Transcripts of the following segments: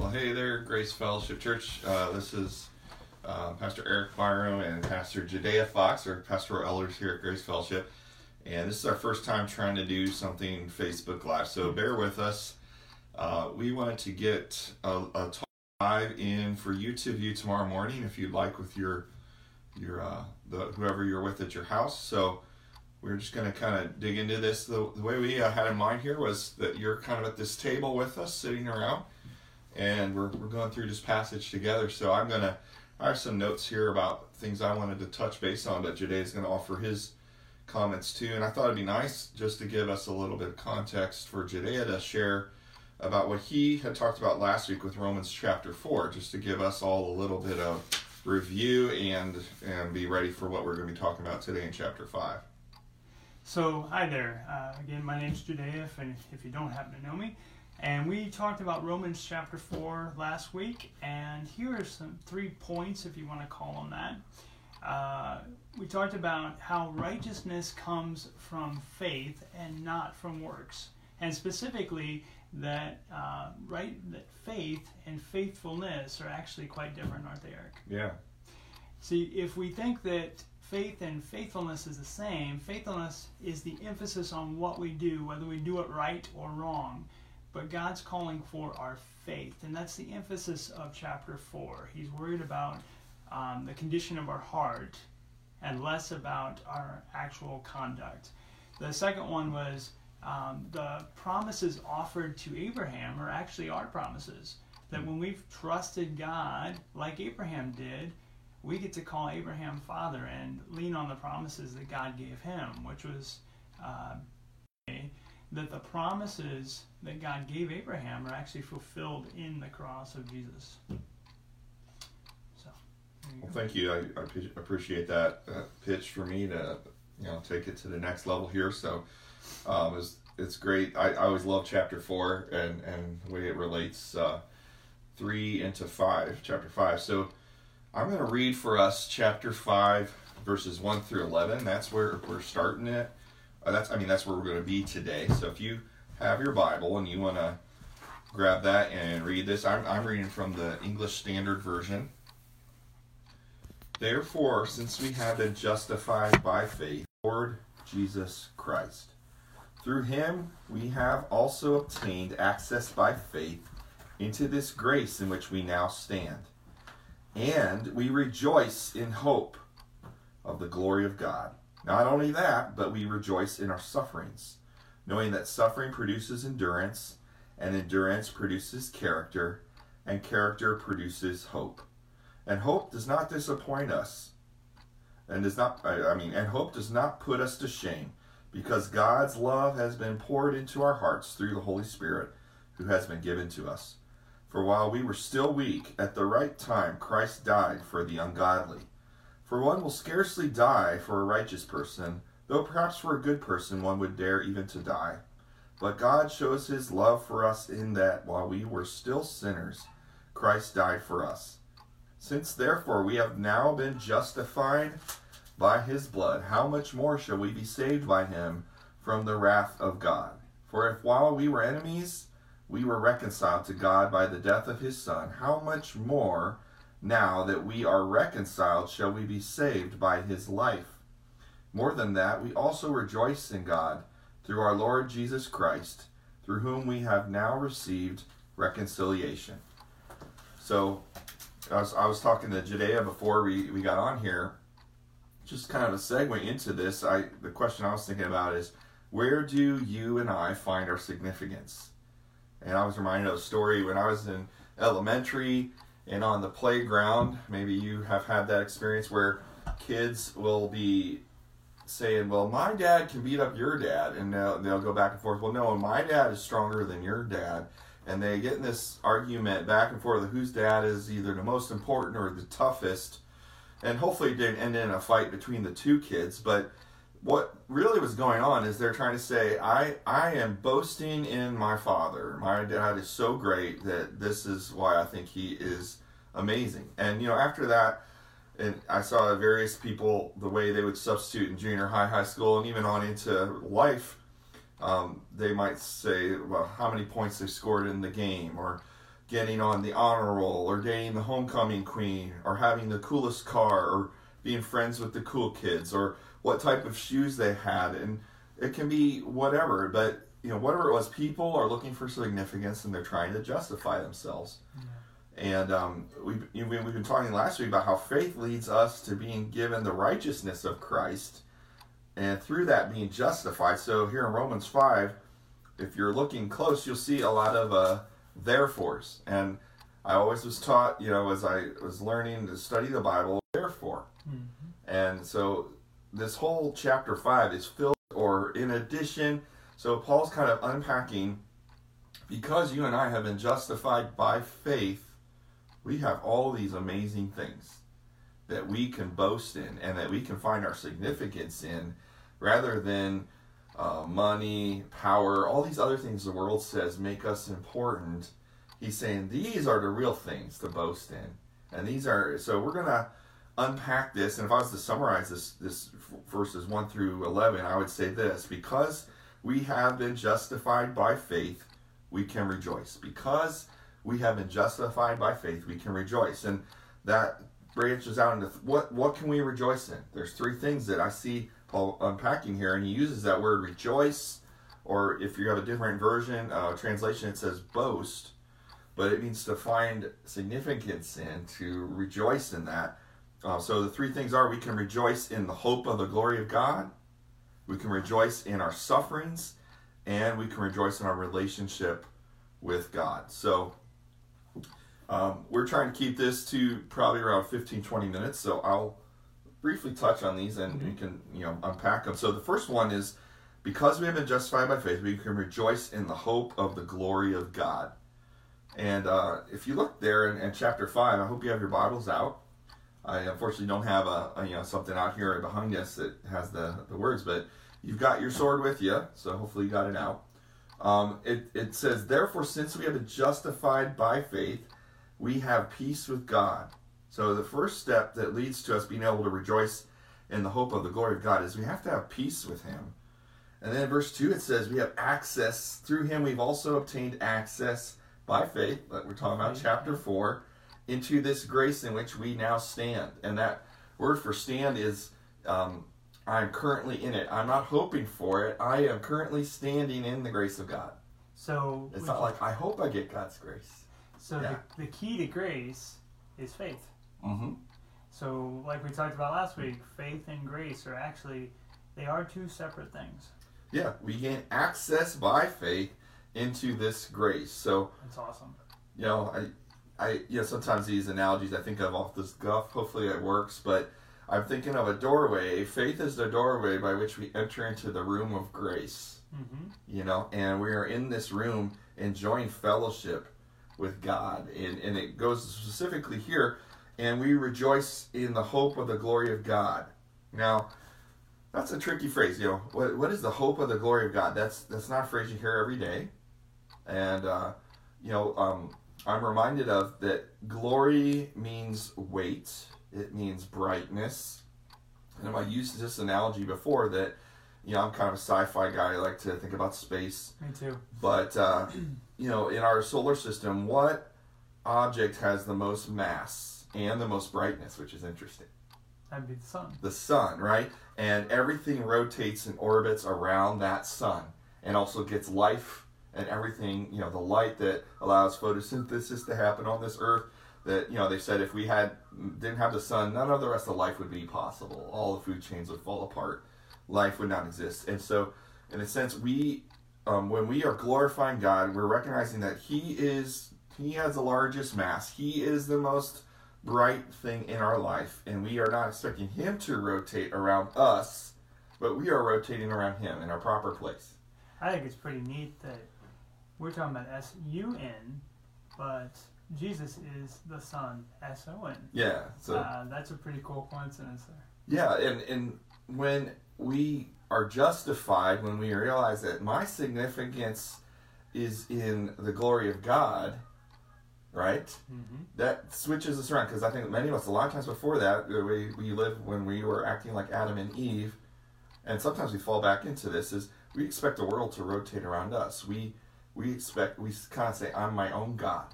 Well, hey there, Grace Fellowship Church. This is Pastor Eric Byram and Pastor Judea Fox, our pastoral elders here at Grace Fellowship. And this is our first time trying to do something Facebook Live, so bear with us. We wanted to get a talk live in for you to view tomorrow morning, if you'd like, with your whoever you're with at your house. So we're just going to kind of dig into this. The way we had in mind here was that you're kind of at this table with us, sitting around, and we're going through this passage together. So I have some notes here about things I wanted to touch base on, but Judea is going to offer his comments too. And I thought it'd be nice just to give us a little bit of context for Judea to share about what he had talked about last week with Romans chapter 4, just to give us all a little bit of review and be ready for what we're going to be talking about today in chapter 5. So, hi there. Again, my name's Judea, if you don't happen to know me. And we talked about Romans chapter 4 last week, and here are some 3 points, if you want to call them that. We talked about how righteousness comes from faith and not from works. And specifically, that that faith and faithfulness are actually quite different, aren't they, Eric? Yeah. See, if we think that faith and faithfulness is the same, faithfulness is the emphasis on what we do, whether we do it right or wrong. But God's calling for our faith, and that's the emphasis of chapter 4. He's worried about the condition of our heart and less about our actual conduct. The second one was the promises offered to Abraham are actually our promises. That when we've trusted God, like Abraham did, we get to call Abraham Father and lean on the promises that God gave him, which was that the promises that God gave Abraham are actually fulfilled in the cross of Jesus. So, well, thank you. I appreciate that pitch for me to take it to the next level here. So it's great. I always love chapter 4 and the way it relates 3 into 5, chapter 5. So I'm going to read for us chapter 5, verses 1 through 11. That's where we're starting it. That's where we're going to be today. So if you have your Bible and you want to grab that and read this, I'm reading from the English Standard Version. Therefore, since we have been justified by faith, Lord Jesus Christ, through him we have also obtained access by faith into this grace in which we now stand. And we rejoice in hope of the glory of God. Not only that, but we rejoice in our sufferings, knowing that suffering produces endurance, and endurance produces character, and character produces hope. And hope does not disappoint us, and hope does not put us to shame, because God's love has been poured into our hearts through the Holy Spirit, who has been given to us. For while we were still weak, at the right time Christ died for the ungodly. For one will scarcely die for a righteous person, though perhaps for a good person one would dare even to die. But God shows his love for us in that while we were still sinners, Christ died for us. Since therefore we have now been justified by his blood, how much more shall we be saved by him from the wrath of God? For if while we were enemies, we were reconciled to God by the death of his Son, how much more, now that we are reconciled, shall we be saved by his life? More than that, we also rejoice in God through our Lord Jesus Christ, through whom we have now received reconciliation. So, I was talking to Judea before we got on here. Just kind of a segue into this, the question I was thinking about is, where do you and I find our significance? And I was reminded of a story when I was in elementary and on the playground. Maybe you have had that experience where kids will be saying, well, my dad can beat up your dad. And they'll go back and forth. Well, no, my dad is stronger than your dad. And they get in this argument back and forth of whose dad is either the most important or the toughest. And hopefully it didn't end in a fight between the two kids. But what really was going on is they're trying to say, I am boasting in my father. My dad is so great that this is why I think he is amazing. And, after that, and I saw various people, the way they would substitute in junior high, high school, and even on into life, they might say, well, how many points they scored in the game, or getting on the honor roll, or dating the homecoming queen, or having the coolest car, or being friends with the cool kids, or what type of shoes they had. And it can be whatever, but whatever it was, people are looking for significance and they're trying to justify themselves. And we've been talking last week about how faith leads us to being given the righteousness of Christ, and through that being justified. So here in Romans 5, if you're looking close, you'll see a lot of therefores. And I always was taught, as I was learning to study the Bible, therefore. And so this whole chapter 5 is filled, or in addition. So Paul's kind of unpacking, because you and I have been justified by faith, we have all these amazing things that we can boast in and that we can find our significance in, rather than money, power, all these other things the world says make us important. He's saying these are the real things to boast in. And these are, so we're going to unpack this. And if I was to summarize this verses 1 through 11, I would say this: because we have been justified by faith, we can rejoice. Because we have been justified by faith, we can rejoice. And that branches out into what can we rejoice in? There's 3 things that I see Paul unpacking here, and he uses that word rejoice, or if you have a different version, translation, it says boast, but it means to find significance in, to rejoice in that. So the 3 things are: we can rejoice in the hope of the glory of God, we can rejoice in our sufferings, and we can rejoice in our relationship with God. So we're trying to keep this to probably around 15-20 minutes, so I'll briefly touch on these and we can unpack them. So the first one is, because we have been justified by faith, we can rejoice in the hope of the glory of God. And if you look there in chapter 5, I hope you have your Bibles out. I unfortunately don't have something out here behind us that has the words, but you've got your sword with you, so hopefully you got it out. It says, therefore, since we have been justified by faith, we have peace with God. So the first step that leads to us being able to rejoice in the hope of the glory of God is we have to have peace with Him. And then in verse 2 it says we have access. Through Him we've also obtained access by faith, that we're talking about chapter 4, into this grace in which we now stand. And that word for stand is I'm currently in it. I'm not hoping for it. I am currently standing in the grace of God. So it's not like I hope I get God's grace. So the key to grace is faith. Mm-hmm. So like we talked about last week, faith and grace they are 2 separate things. Yeah, we gain access by faith into this grace. So that's awesome. I sometimes these analogies I think of off the cuff. Hopefully it works, but I'm thinking of a doorway. Faith is the doorway by which we enter into the room of grace. Mm-hmm. And we are in this room enjoying fellowship with God, and it goes specifically here, and we rejoice in the hope of the glory of God. Now, that's a tricky phrase. What is the hope of the glory of God? That's not a phrase you hear every day, and I'm reminded of that. Glory means weight. It means brightness. And I used this analogy before that. I'm kind of a sci-fi guy. I like to think about space. Me too. But in our solar system, what object has the most mass and the most brightness, which is interesting? That'd be the sun. The sun, right? And everything rotates and orbits around that sun, and also gets life and everything, the light that allows photosynthesis to happen on this earth. That, they said if we didn't have the sun, none of the rest of life would be possible. All the food chains would fall apart. Life would not exist. And so, in a sense, when we are glorifying God, we're recognizing that He has the largest mass. He is the most bright thing in our life, and we are not expecting Him to rotate around us, but we are rotating around Him in our proper place. I think it's pretty neat that we're talking about S-U-N, but Jesus is the Son, S-O-N. Yeah. So that's a pretty cool coincidence there. Yeah, and when we are justified, when we realize that my significance is in the glory of God, right? Mm-hmm. That switches us around, because I think many of us, a lot of times before that, we lived when we were acting like Adam and Eve, and sometimes we fall back into this, is we expect the world to rotate around us. We kind of say, I'm my own God.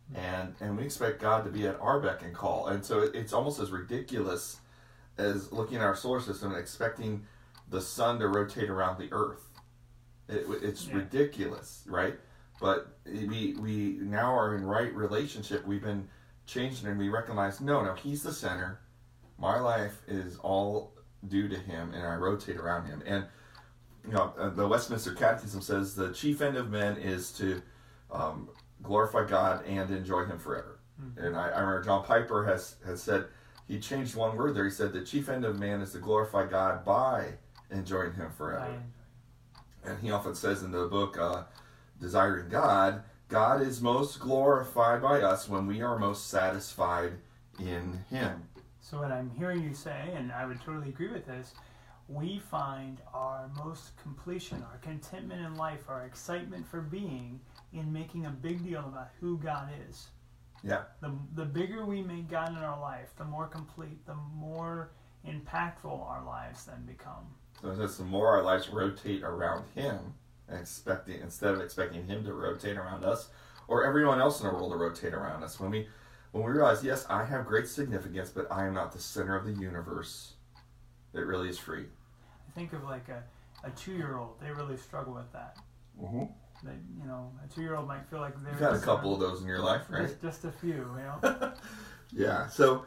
And we expect God to be at our beck and call. And so it's almost as ridiculous as looking at our solar system and expecting the sun to rotate around the earth. It's ridiculous, right? But we now are in right relationship. We've been changed, and we recognize, no, he's the center. My life is all due to him, and I rotate around him. And the Westminster Catechism says the chief end of men is to glorify God and enjoy him forever. Mm-hmm. And I remember John Piper has said, he changed one word there. He said the chief end of man is to glorify God by enjoying him forever. And he often says in the book Desiring God, God is most glorified by us when we are most satisfied in him. So what I'm hearing you say, and I would totally agree with this, we find our most completion, our contentment in life, our excitement for being in making a big deal about who God is. Yeah. The bigger we make God in our life, the more complete, the more impactful our lives then become. So just the more our lives rotate around him, and instead of expecting him to rotate around us, or everyone else in the world to rotate around us, when we realize, yes, I have great significance, but I am not the center of the universe, it really is free. I think of like a 2-year-old. They really struggle with that. Mm-hmm. They, a 2-year-old might feel like they're... You've had a couple of those in your life, right? Just a few, Yeah. So,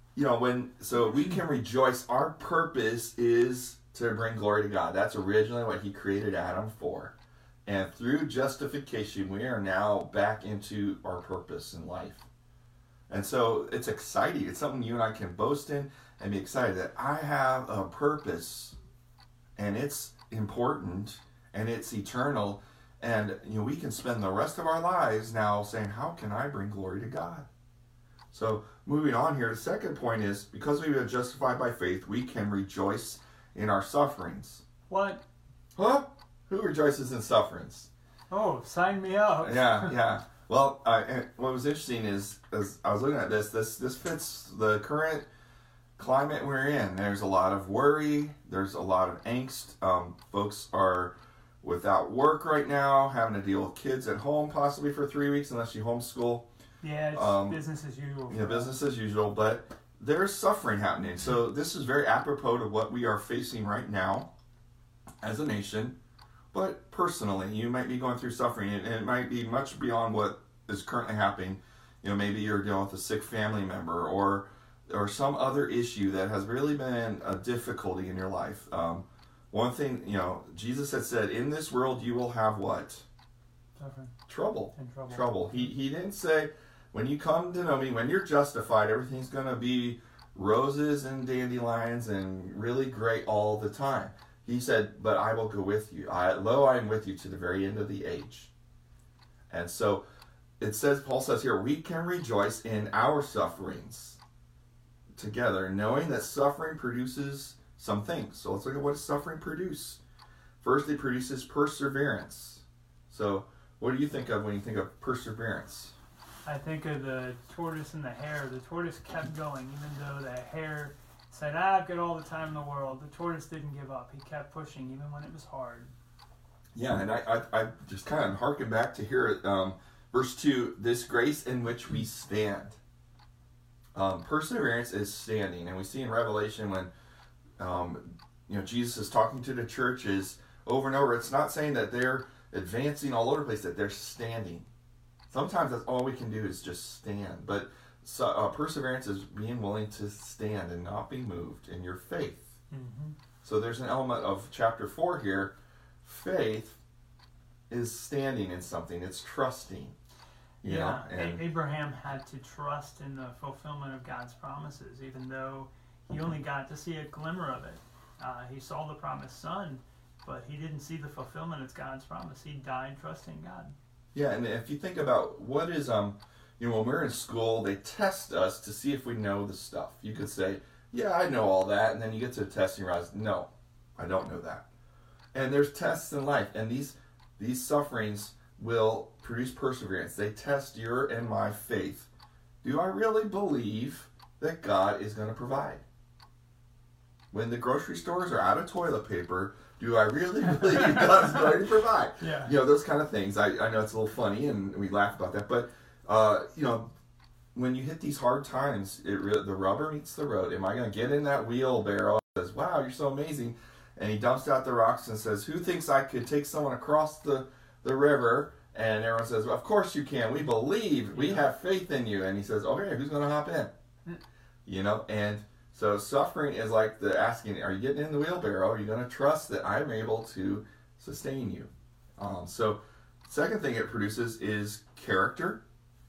so we can rejoice. Our purpose is to bring glory to God. That's originally what he created Adam for. And through justification, we are now back into our purpose in life. And so it's exciting. It's something you and I can boast in and be excited that I have a purpose, and it's important, and it's eternal. And we can spend the rest of our lives now saying, how can I bring glory to God? So moving on here, the second point is, because we've been justified by faith, we can rejoice in our sufferings. What? Huh? Who rejoices in sufferings? Oh, sign me up. Yeah. Well, what was interesting is, as I was looking at this fits the current climate we're in. There's a lot of worry. There's a lot of angst. Folks are without work right now, having to deal with kids at home possibly for 3 weeks unless you homeschool. Yeah, it's business as usual. Yeah, business as usual, but there's suffering happening. So this is very apropos to what we are facing right now as a nation. But personally, you might be going through suffering, and it might be much beyond what is currently happening. Maybe you're dealing with a sick family member or some other issue that has really been a difficulty in your life. One thing, Jesus had said, in this world you will have what? Suffering. Trouble. He didn't say, when you come to know me, when you're justified, everything's going to be roses and dandelions and really great all the time. He said, but I will go with you. I am with you to the very end of the age. And so Paul says here, we can rejoice in our sufferings together, knowing that suffering produces some things. So let's look at what does suffering produce. First, it produces perseverance. So what do you think of when you think of perseverance? I think of the tortoise and the hare. The tortoise kept going, even though the hare said, I've got all the time in the world. The tortoise didn't give up. He kept pushing, even when it was hard. Yeah, and I just kind of harken back to here, verse 2, this grace in which we stand. Perseverance is standing, and we see in Revelation when Jesus is talking to the churches over and over. It's not saying that they're advancing all over the place, that they're standing. Sometimes that's all we can do is just stand. But perseverance is being willing to stand and not be moved in your faith. Mm-hmm. So there's an element of chapter 4 here. Faith is standing in something. It's trusting. Abraham had to trust in the fulfillment of God's promises, even though he only got to see a glimmer of it. He saw the promised son, but he didn't see the fulfillment of God's promise. He died trusting God. Yeah, and if you think about what is, when we're in school, they test us to see if we know the stuff. You could say, yeah, I know all that, and then you get to the test and you realize, no, I don't know that. And there's tests in life, and these sufferings will produce perseverance. They test your and my faith. Do I really believe that God is going to provide? When the grocery stores are out of toilet paper, do I really believe God's going to provide? Yeah. Those kind of things. I know it's a little funny and we laugh about that, but When you hit these hard times, the rubber meets the road. Am I going to get in that wheelbarrow? He says, wow, you're so amazing. And he dumps out the rocks and says, who thinks I could take someone across the river? And everyone says, well, of course you can. We believe. We have faith in you. And he says, okay, who's going to hop in? And so suffering is like the asking, are you getting in the wheelbarrow? Are you going to trust that I'm able to sustain you? So second thing it produces is character.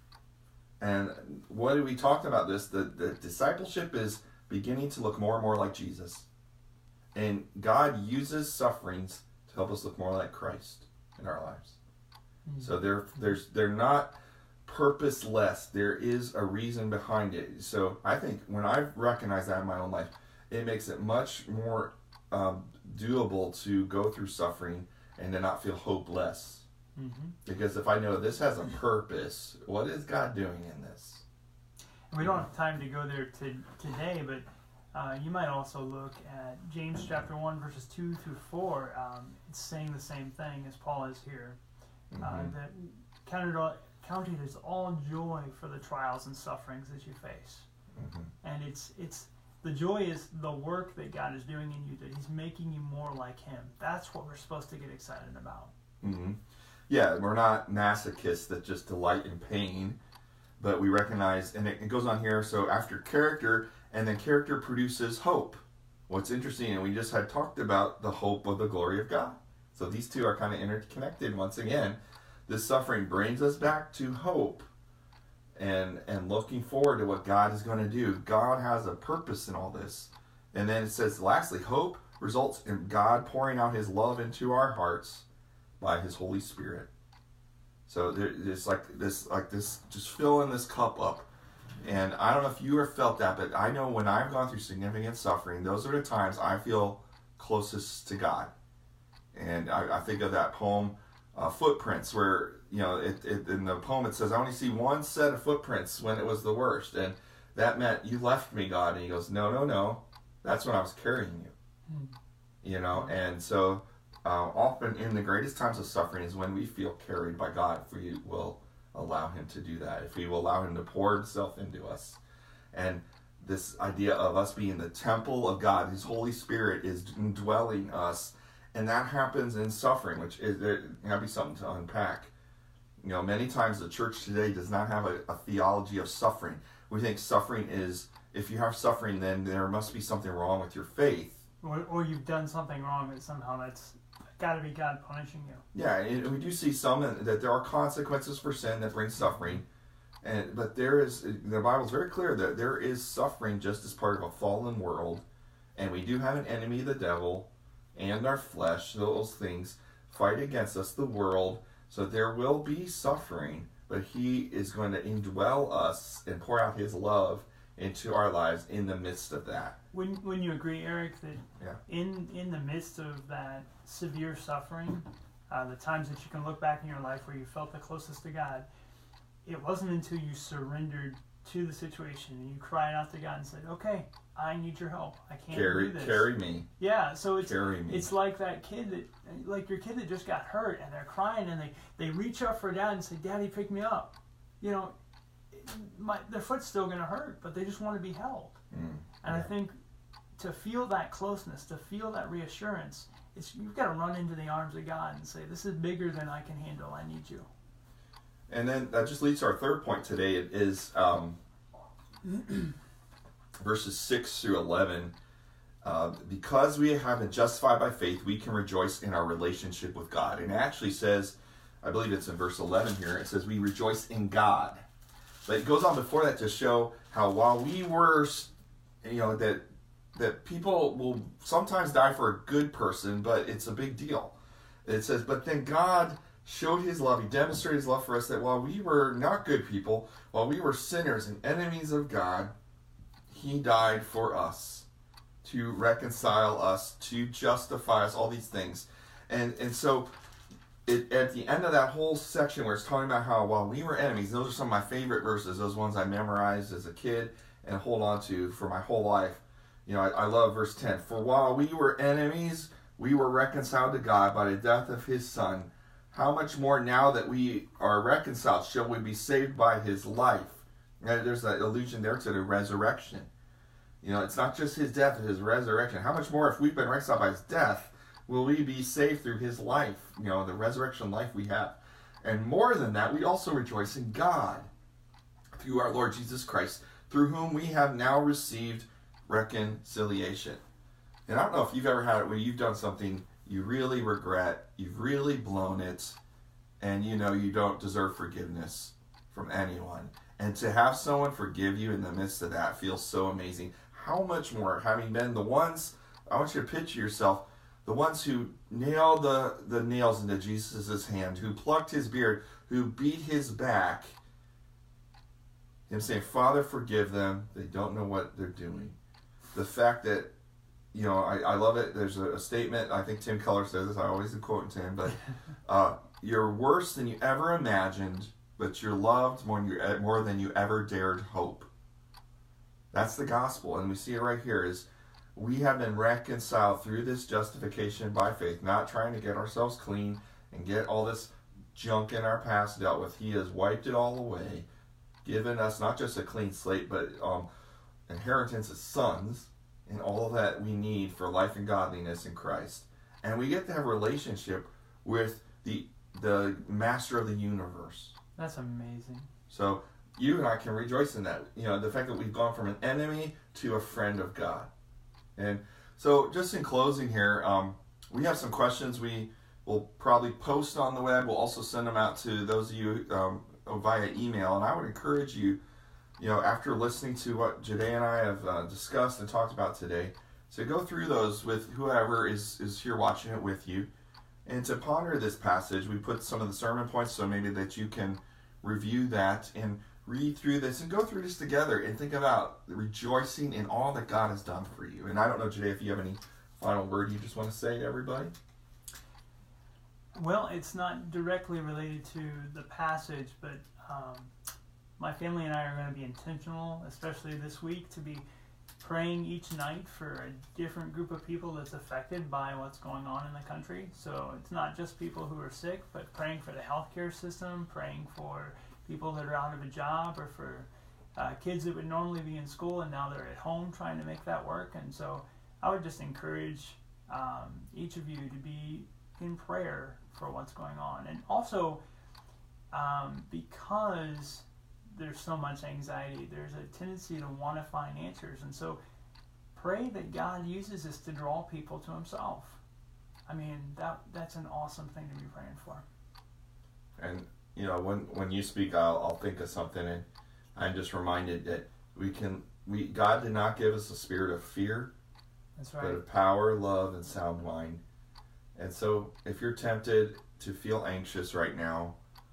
And what we talked about this, the discipleship is beginning to look more and more like Jesus. And God uses sufferings to help us look more like Christ in our lives. Mm-hmm. So they're not purposeless. There is a reason behind it. So I think when I've recognized that in my own life, it makes it much more doable to go through suffering and to not feel hopeless. Mm-hmm. Because if I know this has a purpose, what is God doing in this? We don't have time to go there today, but you might also look at James chapter 1, verses 2 through 4. It's saying the same thing as Paul is here. That count it as all joy for the trials and sufferings that you face. Mm-hmm. And it's the joy is the work that God is doing in you, that He's making you more like Him. That's what we're supposed to get excited about. Mm-hmm. Yeah, we're not masochists that just delight in pain, but we recognize, and it goes on here, so after character, and then character produces hope. What's interesting, and we just had talked about the hope of the glory of God. So these two are kind of interconnected once again. This suffering brings us back to hope and looking forward to what God is going to do. God has a purpose in all this. And then it says, lastly, hope results in God pouring out His love into our hearts by His Holy Spirit. So there's like this, just filling this cup up. And I don't know if you have felt that, but I know when I've gone through significant suffering, those are the times I feel closest to God. And I think of that poem, Footprints, where, in the poem it says, I only see one set of footprints when it was the worst. And that meant you left me, God. And He goes, no, that's when I was carrying you. And so often in the greatest times of suffering is when we feel carried by God, if we will allow Him to do that, if we will allow Him to pour Himself into us. And this idea of us being the temple of God, His Holy Spirit is indwelling us, and that happens in suffering, which is there can be something to unpack. Many times the church today does not have a theology of suffering. We think suffering is, if you have suffering, then there must be something wrong with your faith. Or you've done something wrong that somehow that's got to be God punishing you. Yeah, and we do see some that there are consequences for sin that bring suffering, but the Bible's very clear that there is suffering just as part of a fallen world, and we do have an enemy, the devil, and our flesh. Those things fight against us, the world. So there will be suffering, but He is going to indwell us and pour out His love into our lives in the midst of that. When you agree, Eric, that in the midst of that severe suffering, the times that you can look back in your life where you felt the closest to God, it wasn't until you surrendered to the situation and you cried out to God and said, okay, I need your help. I can't do this. Carry me. Yeah, so it's like that kid like your kid that just got hurt and they're crying and they reach up for Dad and say, Daddy, pick me up. Their foot's still going to hurt, but they just want to be held. And I think to feel that closeness, to feel that reassurance, you've got to run into the arms of God and say, this is bigger than I can handle. I need you. And then that just leads to our third point today. It is verses 6 through 11. Because we have been justified by faith, we can rejoice in our relationship with God. And it actually says, I believe it's in verse 11 here, it says we rejoice in God. But it goes on before that to show how while we were, that people will sometimes die for a good person, but it's a big deal. It says, but then God showed His love. He demonstrated His love for us that while we were not good people, while we were sinners and enemies of God, He died for us to reconcile us, to justify us, all these things. And so at the end of that whole section where it's talking about how while we were enemies, those are some of my favorite verses, those ones I memorized as a kid and hold on to for my whole life. I love verse 10. For while we were enemies, we were reconciled to God by the death of His Son. how much more now that we are reconciled shall we be saved by his life? And there's that allusion there to the resurrection. It's not just his death, but his resurrection. How much more, if we've been reconciled by his death, will we be saved through his life? The resurrection life we have. And more than that, we also rejoice in God through our Lord Jesus Christ, through whom we have now received reconciliation. And I don't know if you've ever had it where you've done something you really regret, you've really blown it, and you don't deserve forgiveness from anyone. And to have someone forgive you in the midst of that feels so amazing. How much more, having been the ones, I want you to picture yourself, the ones who nailed the nails into Jesus' hand, who plucked his beard, who beat his back, him saying, Father, forgive them, they don't know what they're doing. The fact that, I love it. There's a statement, I think Tim Keller says this, I always quote Tim, but you're worse than you ever imagined, but you're loved more than you ever dared hope. That's the gospel, and we see it right here, is we have been reconciled through this justification by faith, not trying to get ourselves clean and get all this junk in our past dealt with. He has wiped it all away, given us not just a clean slate, but inheritance as sons, and all that we need for life and godliness in Christ. And we get to have a relationship with the master of the universe. That's amazing. So you and I can rejoice in that. The fact that we've gone from an enemy to a friend of God. And so just in closing here, we have some questions we will probably post on the web. We'll also send them out to those of you via email. And I would encourage you, after listening to what Jade and I have discussed and talked about today, to go through those with whoever is here watching it with you, and to ponder this passage. We put some of the sermon points so maybe that you can review that and read through this and go through this together and think about rejoicing in all that God has done for you. And I don't know, Jade, if you have any final word you just want to say to everybody? Well, it's not directly related to the passage, but my family and I are going to be intentional, especially this week, to be praying each night for a different group of people that's affected by what's going on in the country. So it's not just people who are sick, but praying for the healthcare system, praying for people that are out of a job, or for kids that would normally be in school and now they're at home trying to make that work. And so I would just encourage each of you to be in prayer for what's going on. And also, because there's so much anxiety, there's a tendency to want to find answers. And so pray that God uses this to draw people to himself. I mean, that's an awesome thing to be praying for. And, when you speak, I'll think of something, and I'm just reminded that God did not give us a spirit of fear, that's right, but of power, love, and sound mind. And so if you're tempted to feel anxious right now,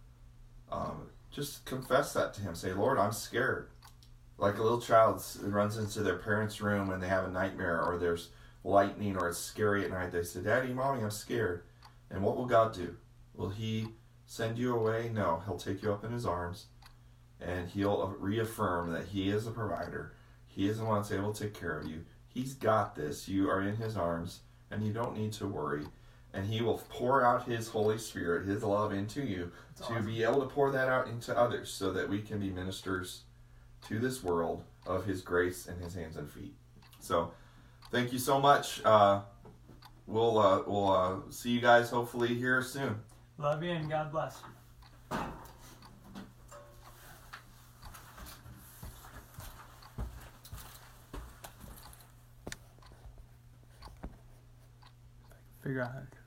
just confess that to him. Say, Lord, I'm scared. Like a little child runs into their parents' room and they have a nightmare, or there's lightning, or it's scary at night. They say, Daddy, Mommy, I'm scared. And what will God do? Will he send you away? No, he'll take you up in his arms, and he'll reaffirm that he is a provider. He is the one that's able to take care of you. He's got this. You are in his arms, and you don't need to worry. And he will pour out his Holy Spirit, his love into you, that's to awesome. Be able to pour that out into others, so that we can be ministers to this world of his grace and his hands and feet. So thank you so much. We'll see you guys hopefully here soon. Love you, and God bless. Figure out how to